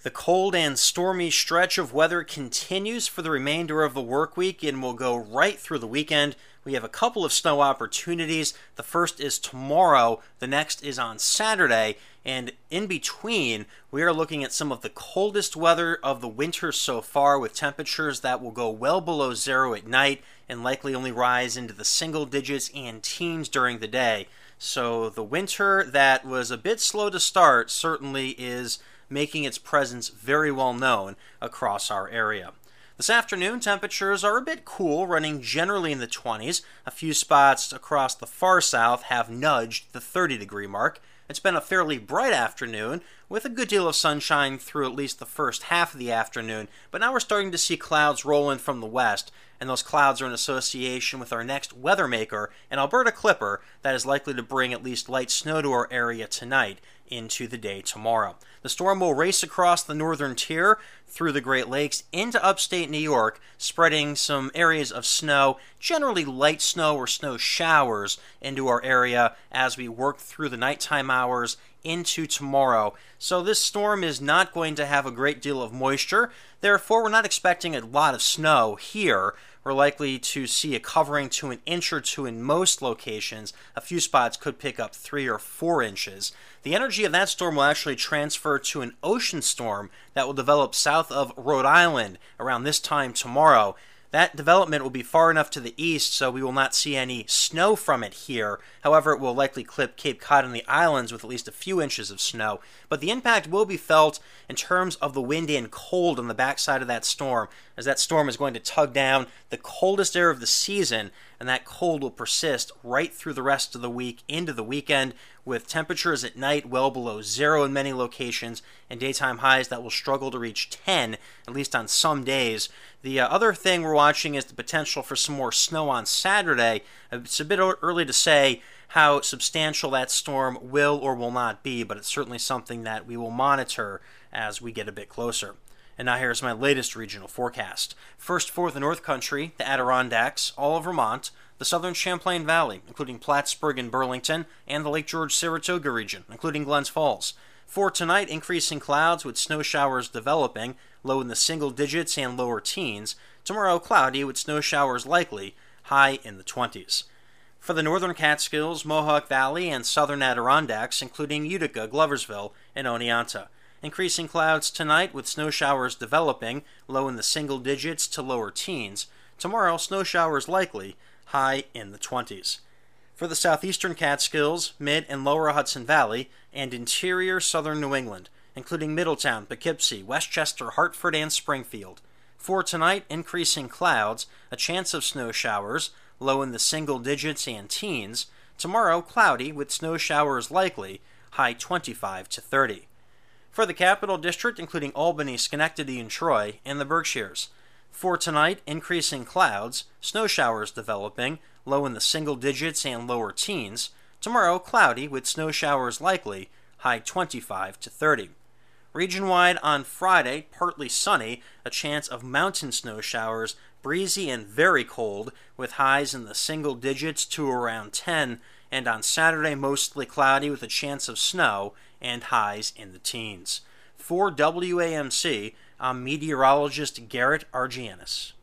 The cold and stormy stretch of weather continues for the remainder of the work week and will go right through the weekend. We have a couple of snow opportunities. The first is tomorrow, the next is on Saturday, and in between, we are looking at some of the coldest weather of the winter so far, with temperatures that will go well below zero at night and likely only rise into the single digits and teens during the day. So the winter that was a bit slow to start certainly is making its presence very well known across our area. This afternoon, temperatures are a bit cool, running generally in the 20s. A few spots across the far south have nudged the 30-degree mark. It's been a fairly bright afternoon, with a good deal of sunshine through at least the first half of the afternoon, but now we're starting to see clouds roll in from the west, and those clouds are in association with our next weather maker, an Alberta Clipper, that is likely to bring at least light snow to our area tonight into the day tomorrow. The storm will race across the northern tier through the Great Lakes into upstate New York, spreading some areas of snow, generally light snow or snow showers, into our area as we work through the nighttime hours into tomorrow. So this storm is not going to have a great deal of moisture. Therefore, we're not expecting a lot of snow here. We're likely to see a covering to an inch or two in most locations. A few spots could pick up 3 or 4 inches. The energy of that storm will actually transfer to an ocean storm that will develop south of Rhode Island around this time tomorrow. That development will be far enough to the east, so we will not see any snow from it here. However, it will likely clip Cape Cod and the islands with at least a few inches of snow. But the impact will be felt in terms of the wind and cold on the backside of that storm, as that storm is going to tug down the coldest air of the season, and that cold will persist right through the rest of the week into the weekend, with temperatures at night well below zero in many locations, and daytime highs that will struggle to reach 10, at least on some days. The other thing we're watching is the potential for some more snow on Saturday. It's a bit early to say how substantial that storm will or will not be, but it's certainly something that we will monitor as we get a bit closer. And now here's my latest regional forecast. First for the North Country, the Adirondacks, all of Vermont, the southern Champlain Valley, including Plattsburgh and Burlington, and the Lake George-Saratoga region, including Glens Falls. For tonight, increasing clouds with snow showers developing, low in the single digits and lower teens. Tomorrow, cloudy with snow showers likely, high in the 20s. For the northern Catskills, Mohawk Valley, and southern Adirondacks, including Utica, Gloversville, and Oneonta. Increasing clouds tonight with snow showers developing, low in the single digits to lower teens. Tomorrow, snow showers likely, high in the 20s. For the southeastern Catskills, mid and lower Hudson Valley, and interior southern New England, including Middletown, Poughkeepsie, Westchester, Hartford, and Springfield. For tonight, increasing clouds, a chance of snow showers, low in the single digits and teens. Tomorrow, cloudy with snow showers likely, high 25 to 30. For the Capital District, including Albany, Schenectady, and Troy, and the Berkshires. For tonight, increasing clouds, snow showers developing, low in the single digits and lower teens. Tomorrow, cloudy with snow showers likely, high 25 to 30. Region-wide on Friday, partly sunny, a chance of mountain snow showers, breezy and very cold, with highs in the single digits to around 10, and on Saturday, mostly cloudy with a chance of snow, and highs in the teens. For WAMC, I'm meteorologist Garrett Argianis.